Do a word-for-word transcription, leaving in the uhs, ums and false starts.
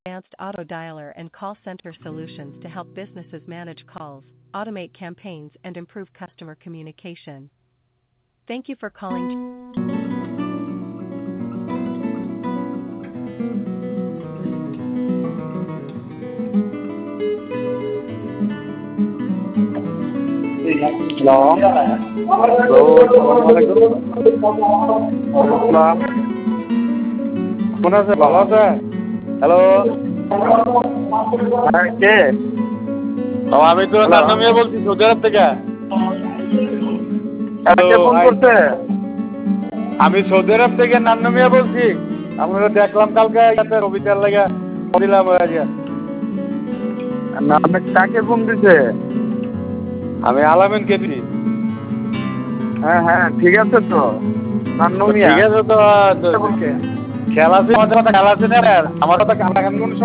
advanced auto dialer and call center solutions to help businesses manage calls, automate campaigns, and improve customer communication. Thank you for calling. Hello hello আসসালামু আলাইকুম আসসালাম কেমন আছে ভালো আছে hello হ্যাঁ কে আমি তো নান্নু মিয়া বলছি সৌদি আরব থেকে কে ফোন করছে আমি সৌদি আরব থেকে নান্নু মিয়া বলছি আমরা দেখলাম কালকে ইয়াতে রবিটার লাগা দিলাম আজকে না আপনি কাকে ফোন দিছে আমি আলামিন কেদি হ্যাঁ হ্যাঁ ঠিক আছে তো নান্নু মিয়া ঠিক আছে তো খেলা আছে আমাদের কথা খেলা আছে না আমার কথা কাটাকাটি কোনো